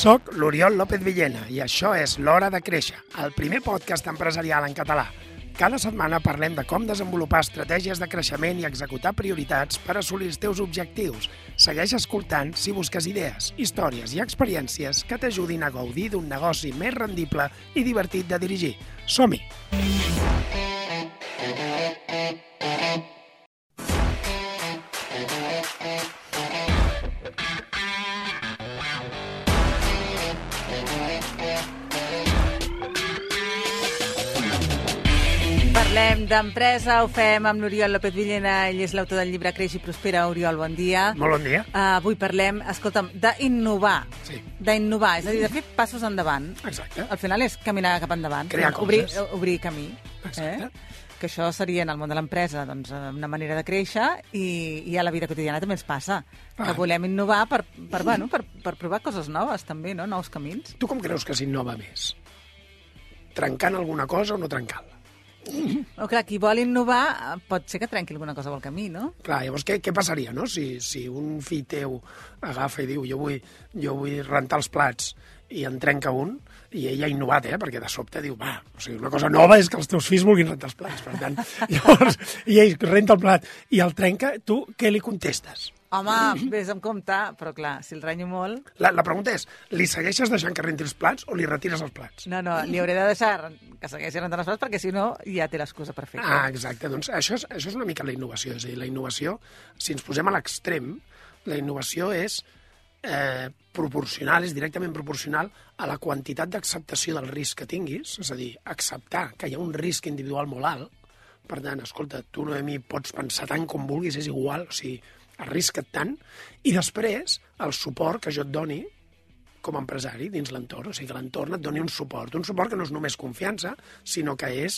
Soc l'Oriol López Villena i això és L'Hora de Créixer, el primer podcast empresarial en català. Cada setmana parlem de com desenvolupar estratègies de creixement i executar prioritats per assolir els teus objectius. Segueix escoltant si busques idees, històries i experiències que t'ajudin a gaudir d'un negoci més rendible i divertit de dirigir. Som-hi! Parlem d'empresa, ho fem amb l'Oriol López Villena, ell és l'autor del llibre Creix i Prospera. Oriol, bon dia. Molt bon dia. Avui parlem, escolta'm, d'innovar. Sí. D'innovar, és a dir, de fer passos endavant. Exacte. Al final és caminar cap endavant. Crear coses. Obrir camí. Exacte. Que això seria, en el món de l'empresa, doncs, una manera de créixer i a la vida quotidiana també ens passa. Que volem innovar per provar coses noves, també, no? Nous camins. Tu com creus que s'innova més? Trencant alguna cosa o no trencant-la? Oh, clar, qui vol innovar pot ser que trenqui alguna cosa pel camí, no? Clar, llavors què passaria, no? Si un fill teu agafa i diu jo vull rentar els plats i en trenca un, i ell ha innovat, perquè de sobte diu, una cosa nova és que els teus fills vulguin rentar els plats, per tant, llavors, i ell renta el plat i el trenca, tu què li contestes? Home, vés amb compte, però clar, si el renyo molt... La pregunta és, li segueixes deixant que renti els plats o li retires els plats? No, li hauré de deixar que segueixi rentant els plats perquè si no ja té l'excusa perfecta. Exacte, doncs això és una mica la innovació, és a dir, la innovació, si ens posem a l'extrem, la innovació és proporcional, és directament proporcional a la quantitat d'acceptació del risc que tinguis, és a dir, acceptar que hi ha un risc individual molt alt. Per tant, escolta, tu, Noemi, pots pensar tant com vulguis, és igual, o sigui, arrisca't tant, i després el suport que jo et doni com a empresari dins l'entorn, o sigui que l'entorn et doni un suport que no és només confiança, sinó que és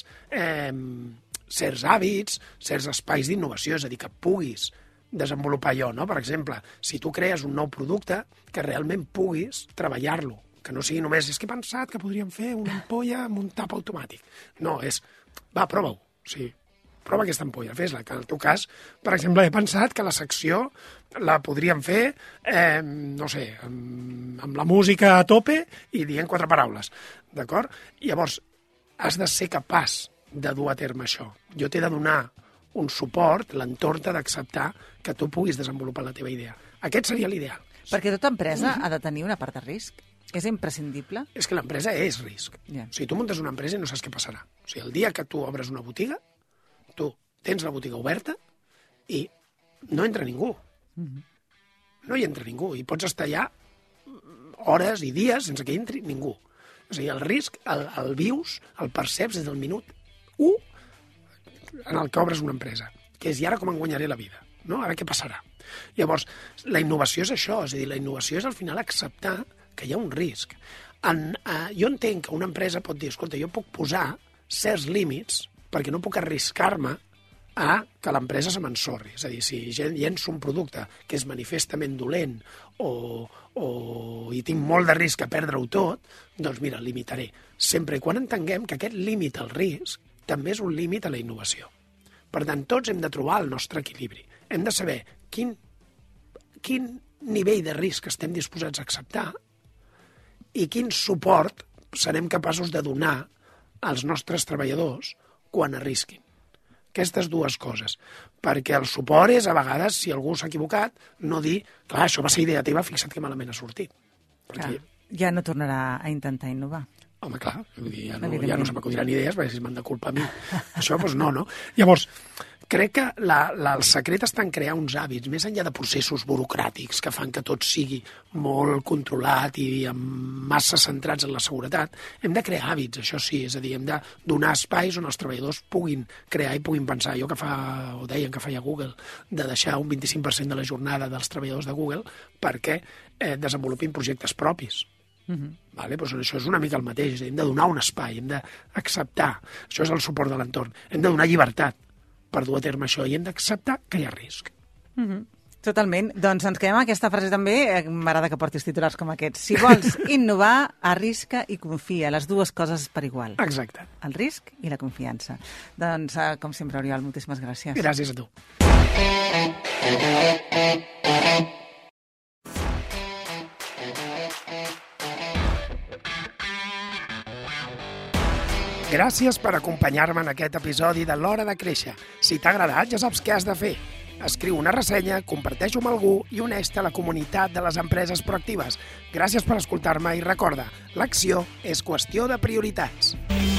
certs hàbits, certs espais d'innovació, és a dir, que puguis desenvolupar allò, no? Per exemple, si tu crees un nou producte, que realment puguis treballar-lo, que no sigui només, és que he pensat que podríem fer una ampolla amb un tap automàtic. No, prova-ho, sí. Prova aquesta ampolla, fes-la, que en el teu cas, per exemple, he pensat que la secció la podríem fer, no sé, amb la música a tope i dient 4 paraules, d'acord? Llavors, has de ser capaç de dur a terme això. Jo t'he de donar un suport, l'entorn t'ha d'acceptar que tu puguis desenvolupar la teva idea. Aquest seria l'ideal. Perquè tota empresa ha de tenir una part de risc. És imprescindible? És que l'empresa és risc. Yeah. O sigui, tu muntes una empresa i no saps què passarà. O sigui, el dia que tu obres una botiga, tu tens la botiga oberta i no entra ningú. No hi entra ningú. I pots estar allà hores i dies sense que entri ningú. O sigui, el risc el vius, el perceps des del minut 1 en el que obres una empresa, que és i ara com em guanyaré la vida, no? Ara què passarà? Llavors, la innovació és això, és a dir, la innovació és al final acceptar que hi ha un risc. Jo entenc que una empresa pot dir, escolta, jo puc posar certs límits perquè no puc arriscar-me a que l'empresa se m'ensorri. És a dir, si llenço un producte que és manifestament dolent o hi tinc molt de risc a perdre-ho tot, doncs mira, limitaré. Sempre i quan entenguem que aquest límit al risc també és un límit a la innovació. Per tant, tots hem de trobar el nostre equilibri. Hem de saber quin nivell de risc estem disposats a acceptar i quin suport serem capaços de donar als nostres treballadors quan arrisquin. Aquestes dues coses. Perquè el suport és, a vegades, si algú s'ha equivocat, no dir, clar, això va ser idea teva, fixa't que malament ha sortit. Perquè... Ja no tornarà a intentar innovar. Home, clar, ja no se m'acudiran idees, perquè si m'han de culpar a mi. Això, doncs no? Llavors, crec que el secret està en crear uns hàbits, més enllà de processos burocràtics que fan que tot sigui molt controlat i massa centrats en la seguretat. Hem de crear hàbits, això sí, és a dir, hem de donar espais on els treballadors puguin crear i puguin pensar. Jo deien que feia Google, de deixar un 25% de la jornada dels treballadors de Google perquè desenvolupin projectes propis. Vale? Doncs això és una mica el mateix, hem de donar un espai, hem d'acceptar, això és el suport de l'entorn, hem de donar llibertat per dur a terme això i hem d'acceptar que hi ha risc. Totalment. Doncs ens quedem amb aquesta frase també, m'agrada que portis titulars com aquests. Si vols innovar, arrisca i confia, les dues coses per igual. Exacte. El risc i la confiança. Doncs, com sempre, Oriol, moltíssimes gràcies. Gràcies a tu. Gràcies per acompanyar-me en aquest episodi de l'Hora de Créixer. Si t'ha agradat, ja saps què has de fer. Escriu una ressenya, comparteix-ho amb algú i uneix-te a la comunitat de les empreses proactives. Gràcies per escoltar-me i recorda, l'acció és qüestió de prioritats.